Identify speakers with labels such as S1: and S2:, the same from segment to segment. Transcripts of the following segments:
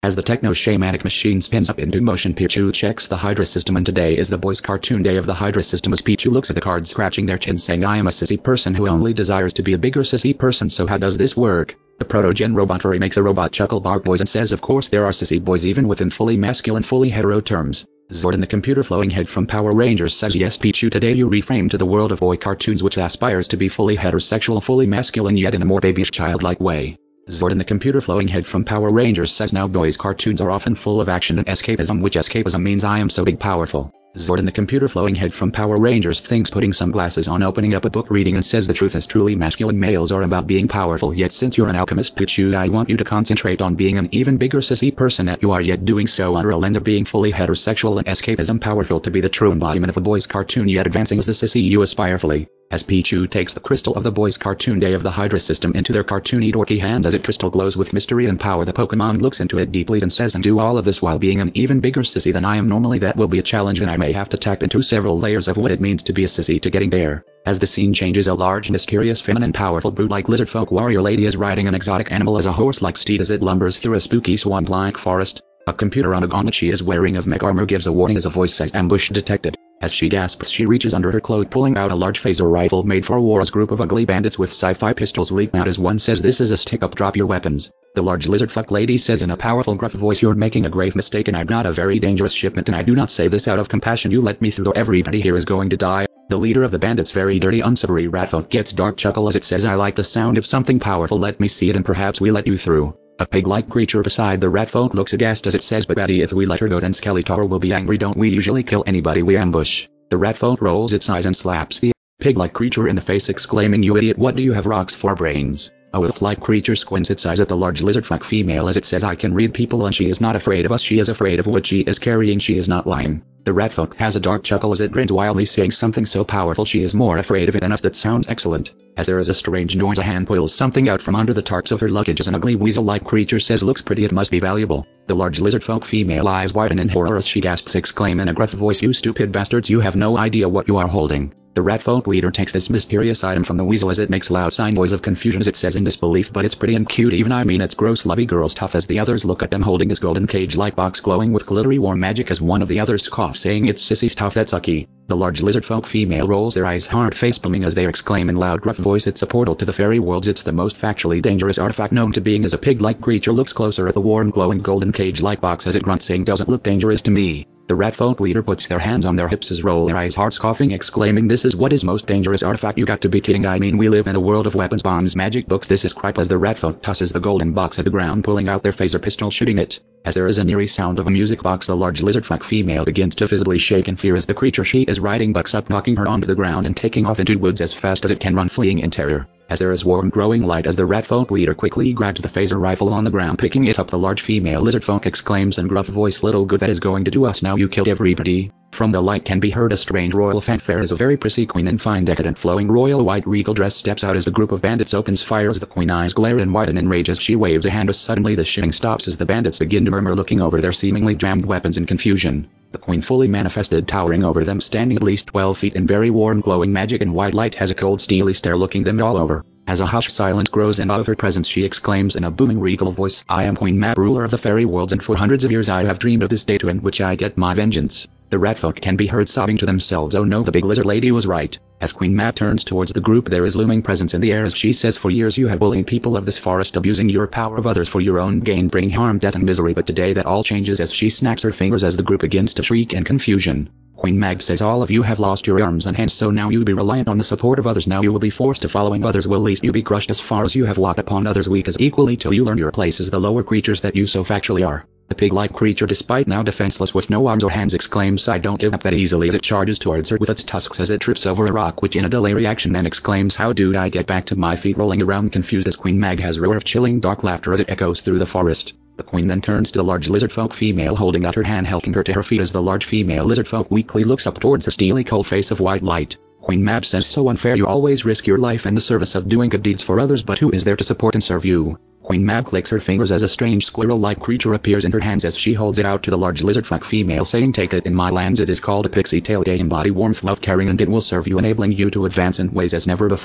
S1: As the techno-shamanic machine spins up into motion, Pichu checks the Hydra system, and today is the boys' cartoon day of the Hydra system as Pichu looks at the cards, scratching their chin, saying, I am a sissy person who only desires to be a bigger sissy person, so how does this work? The proto-gen robot furry makes a robot chuckle, bark boys, and says of course there are sissy boys even within fully masculine, fully hetero terms. Zordon, the computer flowing head from Power Rangers, says yes Pichu, today you reframe to the world of boy cartoons which aspires to be fully heterosexual, fully masculine, yet in a more babyish, childlike way. Zordon, the computer flowing head from Power Rangers, says now boys cartoons are often full of action and escapism, which escapism means I am so big powerful. Zordon, the computer flowing head from Power Rangers, thinks putting some glasses on, opening up a book, reading, and says the truth is truly masculine males are about being powerful, yet since you're an alchemist Pichu, I want you to concentrate on being an even bigger sissy person that you are, yet doing so under a lens of being fully heterosexual and escapism, powerful to be the true embodiment of a boy's cartoon, yet advancing as the sissy you aspire fully. As Pichu takes the crystal of the boys' cartoon day of the Hydra system into their cartoony dorky hands, as it crystal glows with mystery and power, the Pokemon looks into it deeply and says, and do all of this while being an even bigger sissy than I am normally, that will be a challenge and I may have to tap into several layers of what it means to be a sissy to getting there. As the scene changes, a large, mysterious, feminine, powerful brute-like lizard folk warrior lady is riding an exotic animal as a horse-like steed as it lumbers through a spooky swamp-like forest. A computer on a gauntlet she is wearing of mech armor gives a warning as a voice says ambush detected. As she gasps, she reaches under her cloak, pulling out a large phaser rifle made for war. A group of ugly bandits with sci-fi pistols leap out as one says, this is a stick-up, drop your weapons. The large lizard fuck lady says in a powerful gruff voice, you're making a grave mistake and I'm not a very dangerous shipment, and I do not say this out of compassion, you let me through or everybody here is going to die. The leader of the bandits, very dirty unsavory ratfolk, gets dark chuckle as it says, I like the sound of something powerful, let me see it and perhaps we let you through. A pig-like creature beside the ratfolk looks aghast as it says, but Betty, if we let her go then Skeletor will be angry, don't we usually kill anybody we ambush? The ratfolk rolls its eyes and slaps the pig-like creature in the face, exclaiming, you idiot, what do you have rocks for brains? A wolf-like creature squints its eyes at the large lizard fuck female as it says, I can read people and she is not afraid of us, she is afraid of what she is carrying, she is not lying. The ratfolk has a dark chuckle as it grins wildly, saying something so powerful she is more afraid of it than us, that sounds excellent. As there is a strange noise, a hand pulls something out from under the tarps of her luggage as an ugly weasel-like creature says, looks pretty, it must be valuable. The large lizard folk female eyes widen in horror as she gasps, exclaiming in a gruff voice, you stupid bastards, you have no idea what you are holding. The ratfolk leader takes this mysterious item from the weasel as it makes loud sign noise of confusion as it says in disbelief, but it's pretty and cute, even I mean it's gross lovey girls tough, as the others look at them holding this golden cage-like box glowing with glittery warm magic as one of the others coughs, saying it's sissy's tough, that's sucky. The large lizard folk female rolls their eyes hard face palming as they exclaim in loud gruff voice, it's a portal to the fairy worlds, it's the most factually dangerous artifact known to being, as a pig-like creature looks closer at the warm glowing golden cage-like box as it grunts, saying doesn't look dangerous to me. The ratfolk leader puts their hands on their hips as roll their eyes hard, scoffing, exclaiming, this is what is most dangerous artifact, you got to be kidding, I mean we live in a world of weapons, bombs, magic books, this is crap, as the ratfolk tosses the golden box at the ground, pulling out their phaser pistol, shooting it. As there is an eerie sound of a music box, the large lizard fuck female begins to visibly shake in fear as the creature she is riding bucks up, knocking her onto the ground and taking off into woods as fast as it can run, fleeing in terror. As there is warm growing light as the ratfolk leader quickly grabs the phaser rifle on the ground, picking it up, the large female lizard folk exclaims in gruff voice, little good that is going to do us now, you killed everybody. From the light can be heard a strange royal fanfare as a very prissy queen in fine decadent flowing royal white regal dress steps out as the group of bandits opens fire as the queen eyes glare and widen in rage as she waves a hand, as suddenly the shooting stops as the bandits begin to murmur, looking over their seemingly jammed weapons in confusion. The queen, fully manifested, towering over them, standing at least 12 feet in very warm glowing magic and white light, has a cold steely stare looking them all over. As a hushed silence grows and out of her presence she exclaims in a booming regal voice, I am Queen Mab, ruler of the fairy worlds, and for hundreds of years I have dreamed of this day to end which I get my vengeance. The ratfolk can be heard sobbing to themselves, oh no, the big lizard lady was right. As Queen Mab turns towards the group, there is looming presence in the air as she says, for years you have bullied people of this forest, abusing your power of others for your own gain, bringing harm, death and misery, but today that all changes, as she snaps her fingers as the group begins to shriek in confusion. Queen Mab says, all of you have lost your arms and hands, so now you be reliant on the support of others, now you will be forced to following others, will least you be crushed as far as you have walked upon others, weak as equally, till you learn your place as the lower creatures that you so factually are. The pig-like creature, despite now defenseless with no arms or hands, exclaims, I don't give up that easily, as it charges towards her with its tusks as it trips over a rock, which in a delay reaction then exclaims, how do I get back to my feet, rolling around confused as Queen Mab has a roar of chilling dark laughter as it echoes through the forest. The queen then turns to the large lizard folk female holding out her hand, helping her to her feet as the large female lizard folk weakly looks up towards her steely cold face of white light. Queen Mab says, so unfair, you always risk your life in the service of doing good deeds for others, but who is there to support and serve you? Queen Mab clicks her fingers as a strange squirrel-like creature appears in her hands as she holds it out to the large lizard folk female, saying, take it, in my lands it is called a pixie tail, they embody warmth, love, caring, and it will serve you, enabling you to advance in ways as never before.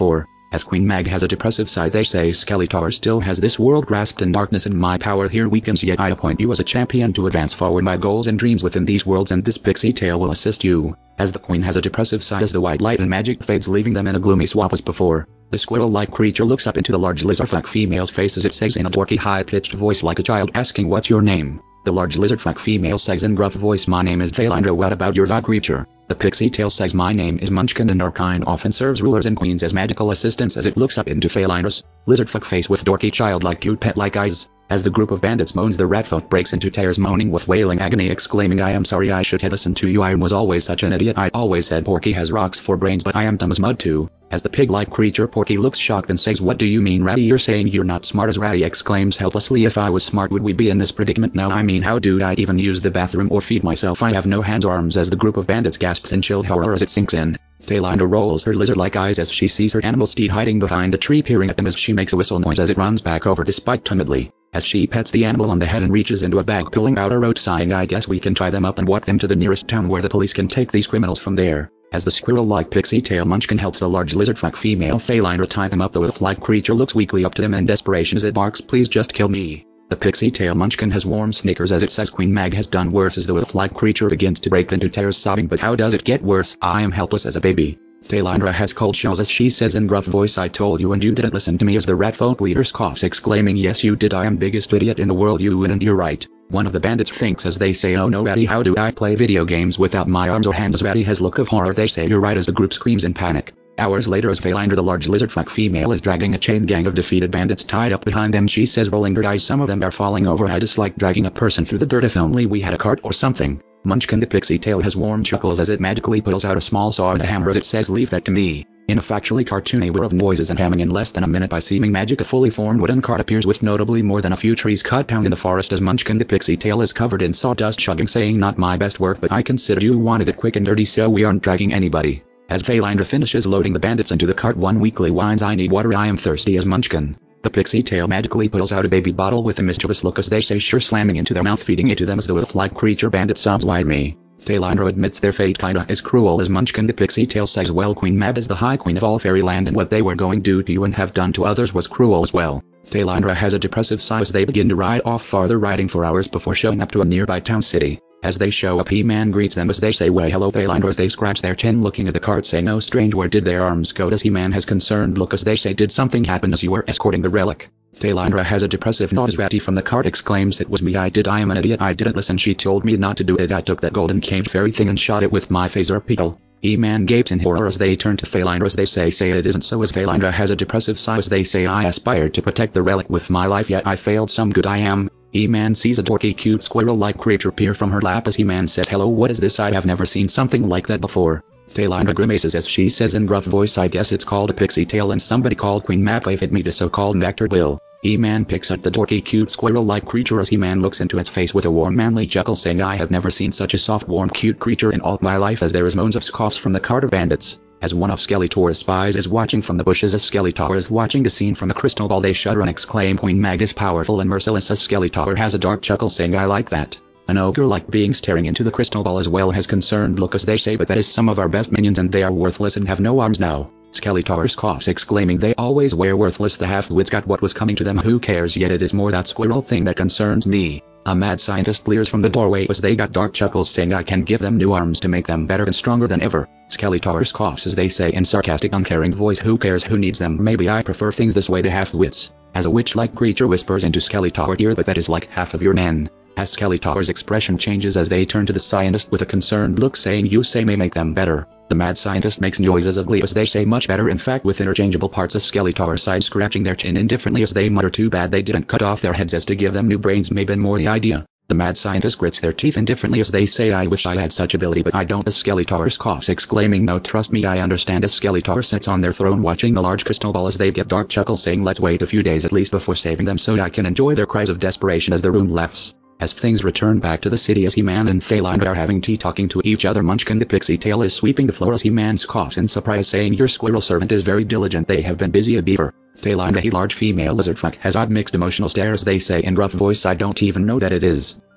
S1: As Queen Mag has a depressive side, they say Skeletor still has this world grasped in darkness, and my power here weakens, yet I appoint you as a champion to advance forward my goals and dreams within these worlds, and this pixie tail will assist you. As the Queen has a depressive side, as the white light and magic fades, leaving them in a gloomy swamp as before, the squirrel-like creature looks up into the large lizard-like female's face as it says in a dorky high-pitched voice like a child asking what's your name. The large lizard-like female says in gruff voice, my name is Phalandra, what about yours, odd creature? The pixie tail says, my name is Munchkin, and our kind often serves rulers and queens as magical assistants, as it looks up into Phalandra's lizard-like face with dorky childlike cute pet-like eyes. As the group of bandits moans, the rat folk breaks into tears, moaning with wailing agony, exclaiming, I am sorry, I should have listened to you, I was always such an idiot, I always said Porky has rocks for brains, but I am dumb as mud too. As the pig-like creature Porky looks shocked and says, what do you mean, Ratty? You're saying you're not smart? As Ratty exclaims helplessly, if I was smart would we be in this predicament now? I mean, how do I even use the bathroom or feed myself? I have no hands or arms. As the group of bandits gasps in chilled horror as it sinks in, Phalandra rolls her lizard-like eyes as she sees her animal steed hiding behind a tree, peering at them as she makes a whistle noise as it runs back over despite timidly. As she pets the animal on the head and reaches into a bag, pulling out a rope, sighing, I guess we can tie them up and walk them to the nearest town where the police can take these criminals from there. As the squirrel-like pixie tail Munchkin helps the large lizard-like female Phalandra tie them up, the wolf-like creature looks weakly up to them in desperation as it barks, please just kill me. The pixie tail Munchkin has warm snickers as it says Queen Mag has done worse, as the wolf-like creature begins to break into tears, sobbing, but how does it get worse? I am helpless as a baby. Phalandra has cold chills as she says in gruff voice, I told you and you didn't listen to me, as the rat folk leader coughs, exclaiming, yes you did, I am biggest idiot in the world, you and you're right. One of the bandits thinks as they say, oh no Ratty, how do I play video games without my arms or hands? As Ratty has look of horror, they say, you're right, as the group screams in panic. Hours later, as Phalandra the large lizard-like female is dragging a chain gang of defeated bandits tied up behind them, she says, rolling her eyes, some of them are falling over, I dislike dragging a person through the dirt, if only we had a cart or something. Munchkin the pixie tail has warm chuckles as it magically pulls out a small saw and a hammer as it says, leave that to me. In a factually cartoony whir of noises and hamming, in less than a minute by seeming magic, a fully formed wooden cart appears with notably more than a few trees cut down in the forest, as Munchkin the pixie tail is covered in sawdust, chugging, saying, not my best work, but I consider you wanted it quick and dirty, so we aren't dragging anybody. As Phalandra finishes loading the bandits into the cart, one weakly whines, I need water, I am thirsty, as Munchkin the pixie tail magically pulls out a baby bottle with a mischievous look as they say, sure, slamming into their mouth, feeding it to them as the wolf-like creature bandit sobs, why me? Phalandra admits their fate kinda is cruel, as Munchkin the pixie tail says, well, Queen Mab is the high queen of all fairyland, and what they were going to do to you and have done to others was cruel as well. Phalandra has a depressive sigh as they begin to ride off, farther riding for hours before showing up to a nearby town city. As they show up, He-Man greets them as they say, well, hello Phalandra, as they scratch their chin looking at the cart, saying, oh strange, where did their arms go? As He-Man has concerned look as they say, did something happen as you were escorting the relic? Phalandra has a depressive nod as Ratty from the cart exclaims, it was me, I am an idiot, I didn't listen, she told me not to do it, I took that golden cage fairy thing and shot it with my phaser pistol. He-Man gapes in horror as they turn to Phalandra as they say it isn't so, as Phalandra has a depressive sigh as they say, I aspired to protect the relic with my life, yet I failed, some good I am. He-Man sees a dorky cute squirrel-like creature peer from her lap as He-Man says, hello, what is this? I have never seen something like that before. Phalandra grimaces as she says in gruff voice, I guess it's called a pixie tail, and somebody called Queen Mab gave me to so-called nectar will. He-Man picks up the dorky cute squirrel-like creature as He-Man looks into its face with a warm manly chuckle, saying, I have never seen such a soft warm cute creature in all my life, as there is moans of scoffs from the Carter bandits. As one of Skeletor's spies is watching from the bushes, as Skeletor is watching the scene from the crystal ball, they shudder and exclaim, Queen Mag is powerful and merciless, as Skeletor has a dark chuckle, saying, I like that. An ogre-like being staring into the crystal ball as well has concerned look as they say, but that is some of our best minions and they are worthless and have no arms now. Skeletor coughs, exclaiming, they always were worthless, the half-wits got what was coming to them, who cares, yet it is more that squirrel thing that concerns me. A mad scientist leers from the doorway as they got dark chuckles, saying, I can give them new arms to make them better and stronger than ever. Skeletor coughs as they say in sarcastic uncaring voice, who cares, who needs them, maybe I prefer things this way, the half-wits. As a witch-like creature whispers into Skeletor's ear, but that is like half of your men. As Skeletor's expression changes as they turn to the scientist with a concerned look, saying, you say may make them better. The mad scientist makes noises of glee as they say, much better, in fact, with interchangeable parts, as Skeletor sides, scratching their chin indifferently as they mutter, too bad they didn't cut off their heads, as to give them new brains may been more the idea. The mad scientist grits their teeth indifferently as they say, I wish I had such ability, but I don't, as Skeletor coughs, exclaiming, no, trust me, I understand, as Skeletor sits on their throne watching the large crystal ball as they get dark chuckles, saying, let's wait a few days at least before saving them so I can enjoy their cries of desperation as the room laughs. As things return back to the city, as He-Man and Phalandra are having tea talking to each other, Munchkin the pixie tail is sweeping the floor as He-Man coughs in surprise, saying, your squirrel servant is very diligent, they have been busy, a beaver. Phalandra, a large female lizard folk, has odd mixed emotional stares, they say in rough voice, I don't even know that it is.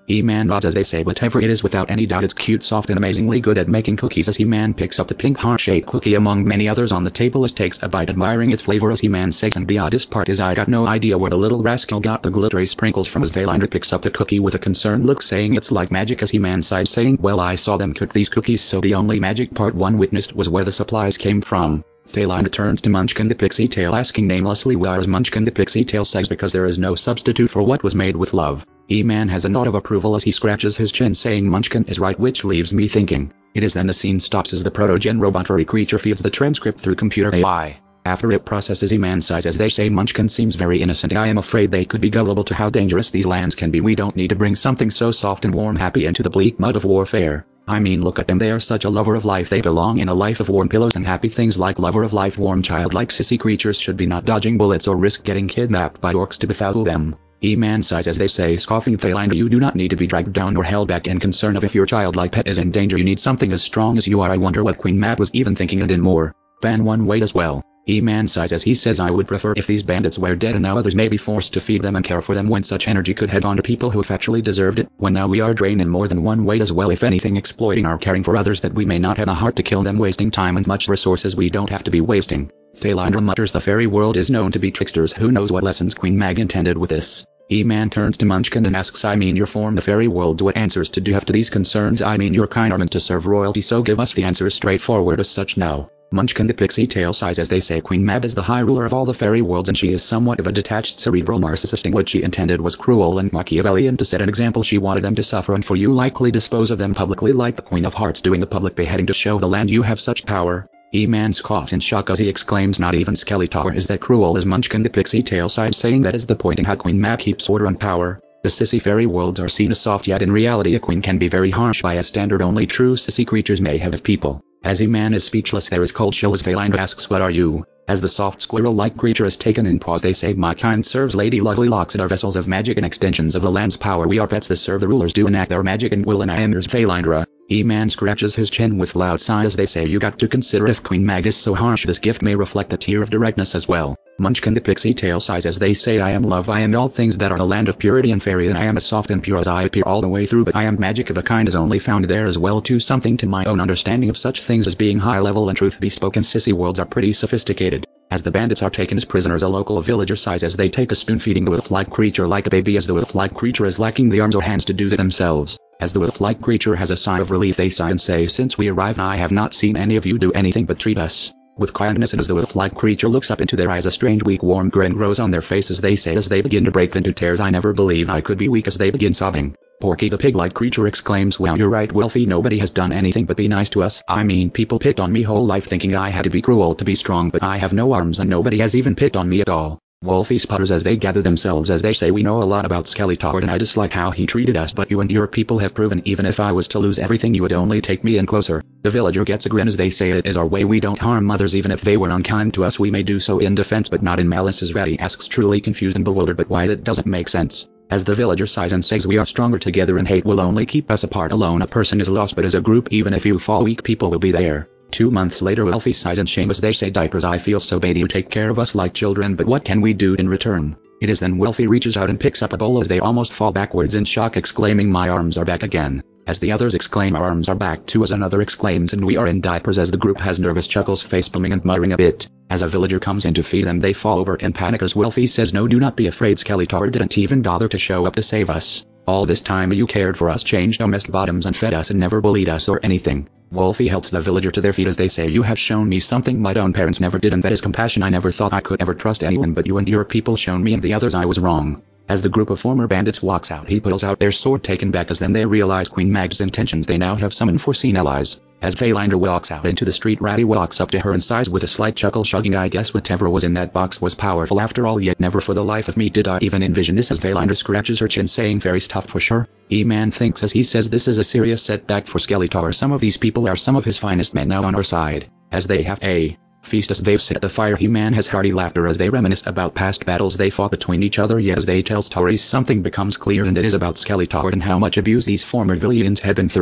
S1: E-Man nods as they say whatever it is. Without any doubt it's cute, soft, and amazingly good at making cookies. As He-Man picks up the pink heart-shaped cookie among many others on the table, as takes a bite, admiring its flavor as He-Man says, and the oddest part is I got no idea where the little rascal got the glittery sprinkles from. As Vayliner picks up the cookie with a concerned look, saying it's like magic, as He-Man sighs, saying, well, I saw them cook these cookies, so the only magic part one witnessed was where the supplies came from. Vayliner turns to Munchkin the Pixie Tail, asking namelessly why. As Munchkin the Pixie Tail says, because there is no substitute for what was made with love. E-Man has a nod of approval as he scratches his chin, saying Munchkin is right, which leaves me thinking. It is then the scene stops as the Protogen robot furry creature feeds the transcript through computer AI. After it processes, E-Man sighs as they say Munchkin seems very innocent. I am afraid they could be gullible to how dangerous these lands can be. We don't need to bring something so soft and warm happy into the bleak mud of warfare. I mean, look at them, they are such a lover of life. They belong in a life of warm pillows and happy things. Like lover of life, warm childlike sissy creatures should be not dodging bullets or risk getting kidnapped by orcs to befoul them. E-Man sighs as they say, scoffing, Vayliner, you do not need to be dragged down or held back in concern of if your childlike pet is in danger. You need something as strong as you are. I wonder what Queen Mab was even thinking, and in more than one way as well. E-Man sighs as he says, I would prefer if these bandits were dead and now others may be forced to feed them and care for them, when such energy could head on to people who actually deserved it, when now we are drained in more than one way as well, if anything exploiting our caring for others, that we may not have a heart to kill them, wasting time and much resources we don't have to be wasting. Vayliner mutters, the fairy world is known to be tricksters. Who knows what lessons Queen Mag intended with this? E-Man turns to Munchkin and asks, I mean, you're from the fairy world, what answers do you have to these concerns? I mean, you're kind of meant to serve royalty, so give us the answers straightforward as such now. Munchkin the Pixie Tail sighs as they say, Queen Mab is the high ruler of all the fairy worlds, and she is somewhat of a detached cerebral narcissist. What she intended was cruel and Machiavellian. To set an example, she wanted them to suffer, and for you likely dispose of them publicly, like the Queen of Hearts doing the public beheading to show the land you have such power. E-Man scoffs in shock as he exclaims, not even Skeletor is that cruel. As Munchkin the Pixie Tail sighs, saying that is the point in how Queen Mab keeps order and power. The sissy fairy worlds are seen as soft, yet in reality a queen can be very harsh by a standard only true sissy creatures may have of people. As E-Man is speechless, there is cold chill as Vayliner asks, what are you? As the soft squirrel-like creature is taken in pause, they say, my kind serves Lady Lovely Locks and are vessels of magic and extensions of the land's power. We are pets that serve the rulers, do enact their magic and will, and I am yours, Vayliner. E-Man scratches his chin with loud sighs. They say, you got to consider, if Queen Mag is so harsh, this gift may reflect a tear of directness as well. Munchkin the Pixie Tail sighs as they say, I am love, I am all things that are the land of purity and fairy, and I am as soft and pure as I appear all the way through, but I am magic of a kind is only found there as well too, something to my own understanding of such things as being high level and truth be spoken, sissy worlds are pretty sophisticated. As the bandits are taken as prisoners, a local villager sighs as they take a spoon, feeding the wolf-like creature like a baby, as the wolf-like creature is lacking the arms or hands to do it themselves. As the wolf-like creature has a sigh of relief, they sigh and say, since we arrived I have not seen any of you do anything but treat us with kindness. And as the wolf-like creature looks up into their eyes, a strange weak warm grin grows on their faces. They say as they begin to break into tears, I never believed I could be weak, as they begin sobbing. Porky the pig-like creature exclaims, wow, you're right, Wolfie, nobody has done anything but be nice to us. I mean, people picked on me whole life thinking I had to be cruel to be strong, but I have no arms and nobody has even picked on me at all. Wolfie sputters as they gather themselves as they say, we know a lot about Skeletor and I dislike how he treated us, but you and your people have proven even if I was to lose everything you would only take me in closer. The villager gets a grin as they say, it is our way, we don't harm others, even if they were unkind to us we may do so in defense but not in malice. As Ratty asks, truly confused and bewildered, but why it doesn't make sense. As the villager sighs and says, we are stronger together and hate will only keep us apart. Alone a person is lost, but as a group even if you fall weak people will be there. 2 months later, Wolfie sighs in shame as they say, diapers, I feel so bad, you take care of us like children, but what can we do in return? It is then Wolfie reaches out and picks up a bowl as they almost fall backwards in shock, exclaiming, my arms are back again. As the others exclaim, our arms are back too, as another exclaims, and we are in diapers, as the group has nervous chuckles, facepalming and muttering a bit. As a villager comes in to feed them they fall over in panic as Wolfie says, no, do not be afraid, Skeletor didn't even bother to show up to save us. All this time you cared for us, changed our messed bottoms and fed us and never bullied us or anything. Wolfie helps the villager to their feet as they say, you have shown me something my own parents never did, and that is compassion. I never thought I could ever trust anyone, but you and your people shown me and the others I was wrong. As the group of former bandits walks out, he pulls out their sword, taken back, as then they realize Queen Mag's intentions. They now have some unforeseen allies. As Vayliner walks out into the street, Ratty walks up to her and sighs with a slight chuckle, shrugging, I guess whatever was in that box was powerful after all, yet never for the life of me did I even envision this. As Vayliner scratches her chin, saying, very stuff for sure. E-Man thinks as he says, this is a serious setback for Skeletor. Some of these people are some of his finest men now on our side, as they have a feast as they've set the fire. He-Man has hearty laughter as they reminisce about past battles they fought between each other, yet as they tell stories something becomes clear, and it is about Skeletor and how much abuse these former villains had been through.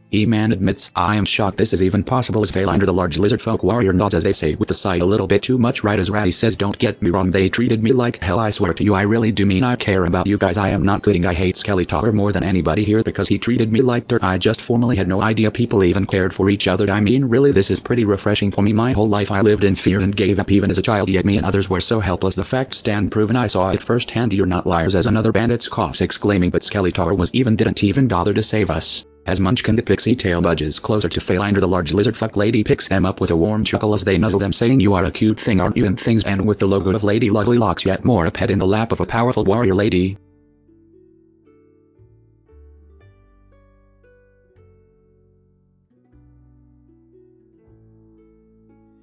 S1: E-Man admits, I am shocked this is even possible as Feylinder the large lizard folk warrior nods as they say with the sigh a little bit too much right as Ratty says don't get me wrong they treated me like hell I swear to you I really do mean I care about you guys I am not kidding I hate Skeletor more than anybody here because he treated me like dirt I just formerly had no idea people even cared for each other I mean really this is pretty refreshing for me my whole life I lived in fear and gave up even as a child yet me and others were so helpless the facts stand proven I saw it firsthand you're not liars as another bandit coughs exclaiming but Skeletor didn't even bother to save us. As Munchkin the pixie tail budges closer to Feylinder the large lizard fuck lady picks them up with a warm chuckle as they nuzzle them saying you are a cute thing aren't you and things and with the logo of Lady Lovely locks yet more a pet in the lap of a powerful warrior lady.